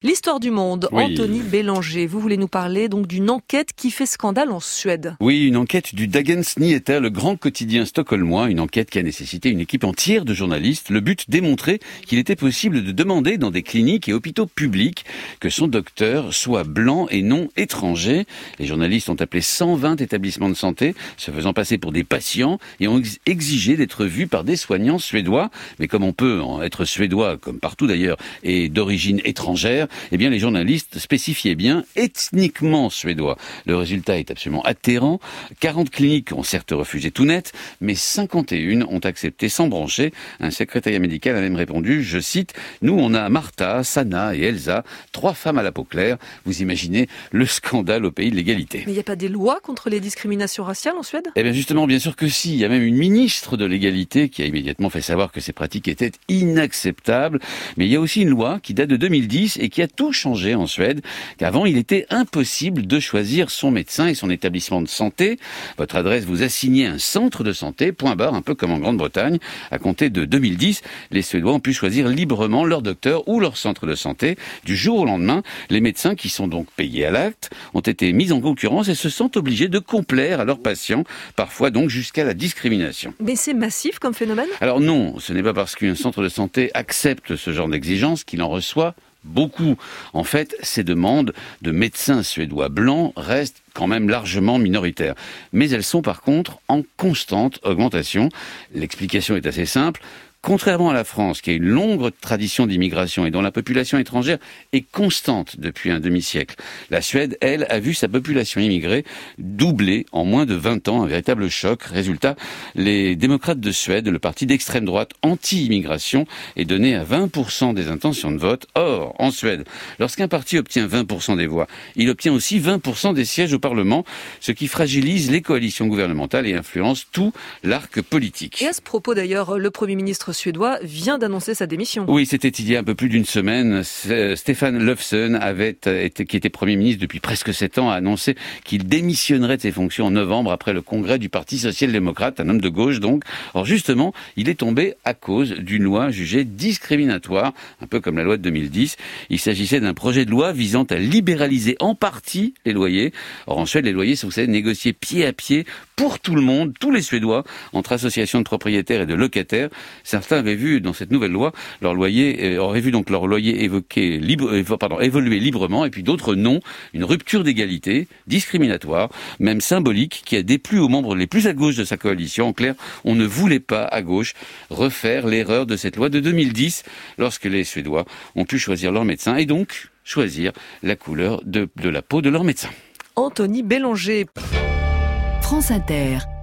L'histoire du monde, Oui. Anthony Bélanger. Vous voulez nous parler donc d'une enquête qui fait scandale en Suède. Oui, une enquête du Dagens Nyheter, le grand quotidien stockholmois, une enquête qui a nécessité une équipe entière de journalistes. Le but, démontrer qu'il était possible de demander dans des cliniques et hôpitaux publics que son docteur soit blanc et non étranger. Les journalistes ont appelé 120 établissements de santé, se faisant passer pour des patients et ont exigé d'être vus par des soignants suédois. Mais comme on peut être suédois, comme partout d'ailleurs, et d'origine étrangère, eh bien les journalistes spécifiaient bien ethniquement suédois. Le résultat est absolument atterrant. 40 cliniques ont certes refusé tout net, mais 51 ont accepté sans broncher. Un secrétariat médical a même répondu, je cite, « Nous on a Martha, Sanna et Elsa, 3 femmes à la peau claire. » Vous imaginez le scandale au pays de l'égalité. Mais il n'y a pas des lois contre les discriminations raciales en Suède ? Eh bien justement, bien sûr que si. Il y a même une ministre de l'égalité qui a immédiatement fait savoir que ces pratiques étaient inacceptables. Mais il y a aussi une loi qui date de 2010 et qui a tout changé en Suède. Qu'avant, il était impossible de choisir son médecin et son établissement de santé. Votre adresse vous assignait un centre de santé, point barre, un peu comme en Grande-Bretagne. À compter de 2010, les Suédois ont pu choisir librement leur docteur ou leur centre de santé. Du jour au lendemain, les médecins, qui sont donc payés à l'acte, ont été mis en concurrence et se sentent obligés de complaire à leurs patients, parfois donc jusqu'à la discrimination. Mais c'est massif comme phénomène ? Alors non, ce n'est pas parce qu'un centre de santé accepte ce genre d'exigence qu'il en reçoit beaucoup. En fait, ces demandes de médecins suédois blancs restent quand même largement minoritaires. Mais elles sont par contre en constante augmentation. L'explication est assez simple. Contrairement à la France, qui a une longue tradition d'immigration et dont la population étrangère est constante depuis un demi-siècle, la Suède, elle, a vu sa population immigrée doubler en moins de 20 ans, un véritable choc. Résultat, les démocrates de Suède, le parti d'extrême droite anti-immigration, est donné à 20% des intentions de vote. Or, en Suède, lorsqu'un parti obtient 20% des voix, il obtient aussi 20% des sièges au Parlement, ce qui fragilise les coalitions gouvernementales et influence tout l'arc politique. Et à ce propos d'ailleurs, le Premier ministre suédois vient d'annoncer sa démission. Oui, c'était il y a un peu plus d'une semaine. Stefan Löfven qui était Premier ministre depuis presque 7 ans, a annoncé qu'il démissionnerait de ses fonctions en novembre après le congrès du Parti social-démocrate, un homme de gauche donc. Or justement, il est tombé à cause d'une loi jugée discriminatoire, un peu comme la loi de 2010. Il s'agissait d'un projet de loi visant à libéraliser en partie les loyers. Or en Suède, les loyers sont négociés pied à pied pour tout le monde, tous les Suédois, entre associations de propriétaires et de locataires. Certains avaient vu dans cette nouvelle loi leur loyer évoluer librement, et puis d'autres non. Une rupture d'égalité, discriminatoire, même symbolique, qui a déplu aux membres les plus à gauche de sa coalition. En clair, on ne voulait pas, à gauche, refaire l'erreur de cette loi de 2010, lorsque les Suédois ont pu choisir leur médecin, et donc choisir la couleur de la peau de leur médecin. Anthony Bélanger. France Inter.